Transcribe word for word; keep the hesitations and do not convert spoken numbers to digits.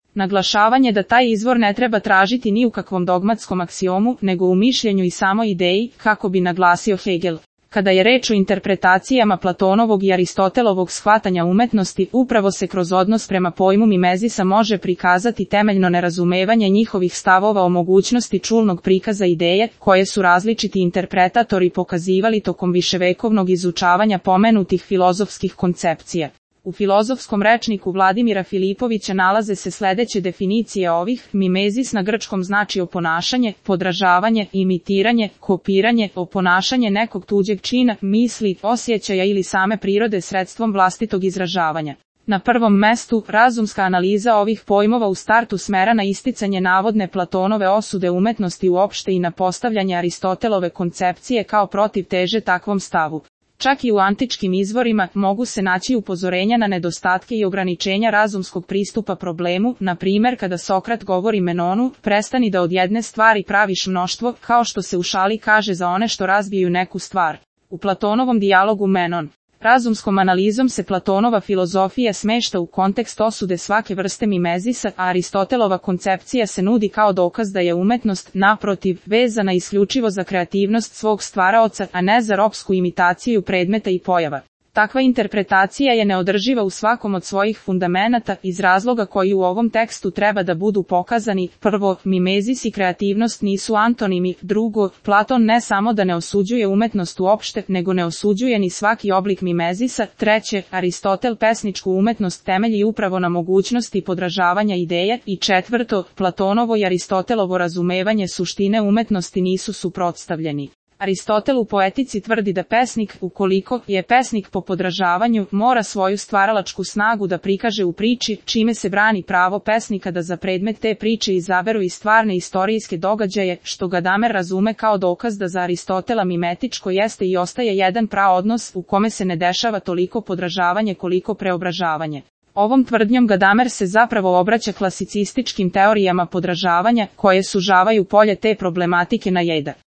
Naglašavanje da taj izvor ne treba tražiti ni u kakvom dogmatskom aksiomu, nego u mišljenju i samoj ideji, kako bi naglasio Hegel. Kada je reč o interpretacijama Platonovog i Aristotelovog shvatanja umetnosti, upravo se kroz odnos prema pojmu mimezisa može prikazati temeljno nerazumevanje njihovih stavova o mogućnosti čulnog prikaza ideje, koje su različiti interpretatori pokazivali tokom viševekovnog izučavanja pomenutih filozofskih koncepcija. U filozofskom rečniku Vladimira Filipovića nalaze se sledeće definicije ovih: mimezis na grčkom znači oponašanje, podražavanje, imitiranje, kopiranje, oponašanje nekog tuđeg čina, misli, osjećaja ili same prirode sredstvom vlastitog izražavanja. Na prvom mestu, razumska analiza ovih pojmova u startu smera na isticanje navodne Platonove osude umetnosti uopšte i na postavljanje Aristotelove koncepcije kao protivteže takvom stavu. Čak i u antičkim izvorima mogu se naći upozorenja na nedostatke i ograničenja razumskog pristupa problemu, na primjer kada Sokrat govori Menonu: prestani da od jedne stvari praviš mnoštvo, kao što se u šali kaže za one što razbijaju neku stvar. U Platonovom dijalogu Menon. Razumskom analizom se Platonova filozofija smešta u kontekst osude svake vrste mimezisa, a Aristotelova koncepcija se nudi kao dokaz da je umetnost, naprotiv, vezana isključivo za kreativnost svog stvaraoca, a ne za ropsku imitaciju predmeta i pojava. Takva interpretacija je neodrživa u svakom od svojih fundamenata, iz razloga koji u ovom tekstu treba da budu pokazani. Prvo, mimezis i kreativnost nisu antonimi. Drugo, Platon ne samo da ne osuđuje umetnost uopšte, nego ne osuđuje ni svaki oblik mimezisa. Treće, Aristotel pesničku umetnost temelji upravo na mogućnosti podražavanja ideje. I četvrto, Platonovo i Aristotelovo razumevanje suštine umetnosti nisu suprotstavljeni. Aristotel u Poetici tvrdi da pesnik, ukoliko je pesnik po podražavanju, mora svoju stvaralačku snagu da prikaže u priči, čime se brani pravo pesnika da za predmet te priče izaberu i stvarne istorijske događaje, što Gadamer razume kao dokaz da za Aristotela mimetičko jeste i ostaje jedan praodnos u kome se ne dešava toliko podražavanje koliko preobražavanje. Ovom tvrdnjom Gadamer se zapravo obraća klasicističkim teorijama podražavanja, koje sužavaju polje te problematike na jedan